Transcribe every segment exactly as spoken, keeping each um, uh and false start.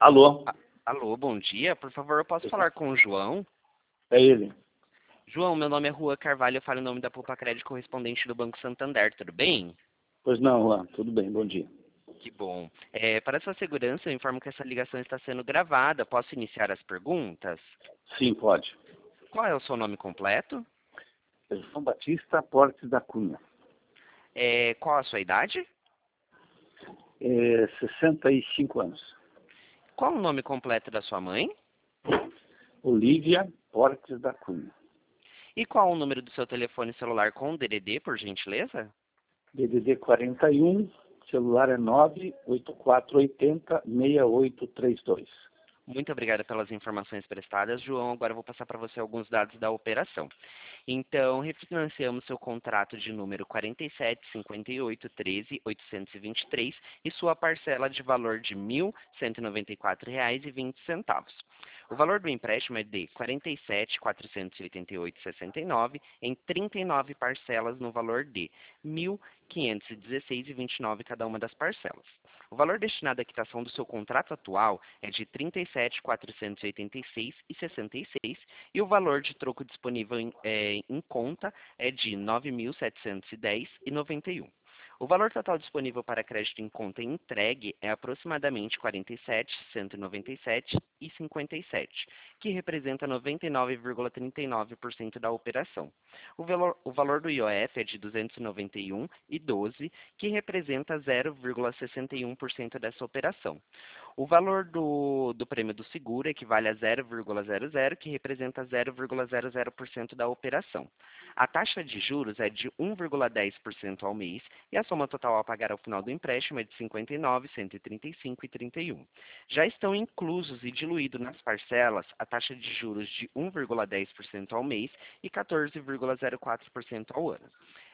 Alô? A- Alô, bom dia. Por favor, eu posso falar com o João? É ele. João, meu nome é Rua Carvalho, eu falo em nome da Poupa Crédito, correspondente do Banco Santander, tudo bem? Pois não, Juan, tudo bem, bom dia. Que bom. É, para sua segurança, eu informo que essa ligação está sendo gravada. Posso iniciar as perguntas? Sim, pode. Qual é o seu nome completo? É João Batista Portes da Cunha. É, qual a sua idade? É, sessenta e cinco anos. Qual o nome completo da sua mãe? Olívia Portes da Cunha. E qual o número do seu telefone celular com D D D, por gentileza? D D D quarenta e um, celular é nove oito quatro oito zero seis oito três dois. Muito obrigada pelas informações prestadas, João. Agora eu vou passar para você alguns dados da operação. Então, refinanciamos seu contrato de número quarenta e sete, cinquenta e oito, treze, oitocentos e vinte e três e sua parcela de valor de mil cento e noventa e quatro reais e vinte centavos. O valor do empréstimo é de quarenta e sete mil quatrocentos e oitenta e oito reais e sessenta e nove centavos em trinta e nove parcelas no valor de mil quinhentos e dezesseis reais e vinte e nove centavos cada uma das parcelas. O valor destinado à quitação do seu contrato atual é de trinta e sete mil quatrocentos e oitenta e seis reais e sessenta e seis centavos e o valor de troco disponível em, é, em conta é de nove mil setecentos e dez reais e noventa e um centavos. O valor total disponível para crédito em conta e entregue é aproximadamente quarenta e sete mil cento e noventa e sete reais e cinquenta e sete centavos, que representa noventa e nove vírgula trinta e nove por cento da operação. O valor, o valor do I O F é de duzentos e noventa e um reais e doze centavos, que representa zero vírgula sessenta e um por cento dessa operação. O valor do, do prêmio do seguro equivale a zero vírgula zero zero, que representa zero vírgula zero zero por cento da operação. A taxa de juros é de um vírgula dez por cento ao mês e a soma total a pagar ao final do empréstimo é de cinquenta e nove mil cento e trinta e cinco reais e trinta e um centavos. Já estão inclusos e diluídos nas parcelas a taxa de juros de um vírgula dez por cento ao mês e quatorze vírgula zero quatro por cento ao ano.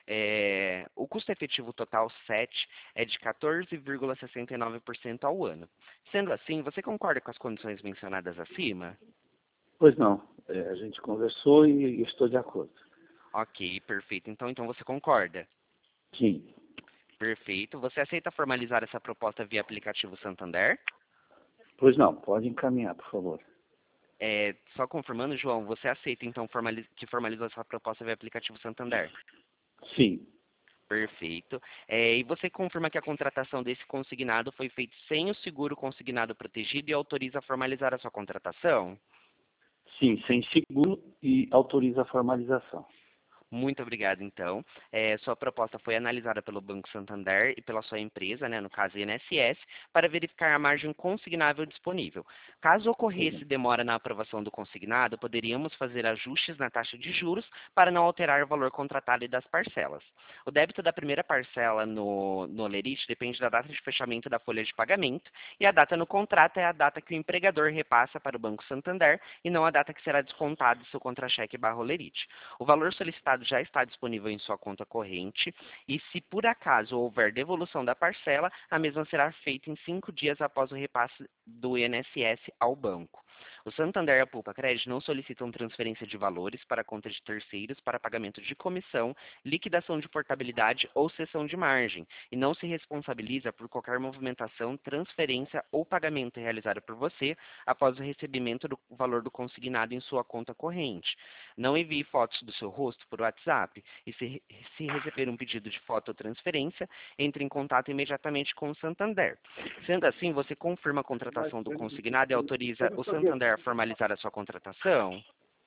É, o custo efetivo total S E T é de quatorze vírgula sessenta e nove por cento ao ano. Sendo assim, você concorda com as condições mencionadas acima? Pois não, é, a gente conversou e estou de acordo. Ok, perfeito. Então, então você concorda? Sim. Perfeito. Você aceita formalizar essa proposta via aplicativo Santander? Pois não, pode encaminhar, por favor. É, só confirmando, João, você aceita então formaliz que formalizou essa proposta via aplicativo Santander? Sim. Perfeito. É, e você confirma que a contratação desse consignado foi feita sem o seguro consignado protegido e autoriza a formalizar a sua contratação? Sim, sem seguro e autoriza a formalização. Muito obrigado, então. É, sua proposta foi analisada pelo Banco Santander e pela sua empresa, né, no caso I N S S, para verificar a margem consignável disponível. Caso ocorresse demora na aprovação do consignado, poderíamos fazer ajustes na taxa de juros para não alterar o valor contratado e das parcelas. O débito da primeira parcela no, no Olerite depende da data de fechamento da folha de pagamento e a data no contrato é a data que o empregador repassa para o Banco Santander e não a data que será descontado do seu contra-cheque barra Olerite. O valor solicitado já está disponível em sua conta corrente e, se por acaso houver devolução da parcela, a mesma será feita em cinco dias após o repasse do I N S S ao banco. O Santander e a Poupa Crédito não solicitam transferência de valores para conta de terceiros para pagamento de comissão, liquidação de portabilidade ou cessão de margem, e não se responsabiliza por qualquer movimentação, transferência ou pagamento realizado por você após o recebimento do valor do consignado em sua conta corrente. Não envie fotos do seu rosto por WhatsApp e, se, se receber um pedido de foto ou transferência, entre em contato imediatamente com o Santander. Sendo assim, você confirma a contratação do consignado e autoriza o Santander a formalizar a sua contratação?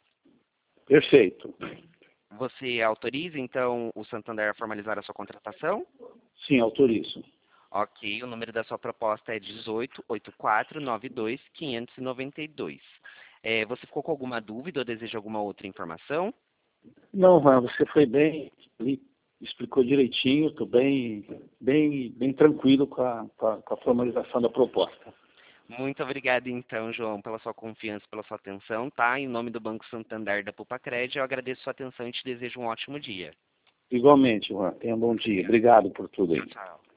Perfeito. Você autoriza, então, o Santander a formalizar a sua contratação? Sim, autorizo. Ok, o número da sua proposta é dezoito, oitenta e quatro, noventa e dois, quinhentos e noventa e dois. É, você ficou com alguma dúvida ou deseja alguma outra informação? Não, Juan, você foi bem, explicou direitinho, estou bem, bem, bem tranquilo com a, com, a, com a formalização da proposta. Muito obrigado, então, João, pela sua confiança, pela sua atenção, tá? Em nome do Banco Santander da Poupa Crédito, eu agradeço a sua atenção e te desejo um ótimo dia. Igualmente, Juan, tenha um bom dia. Obrigado por tudo aí. Tchau, tchau.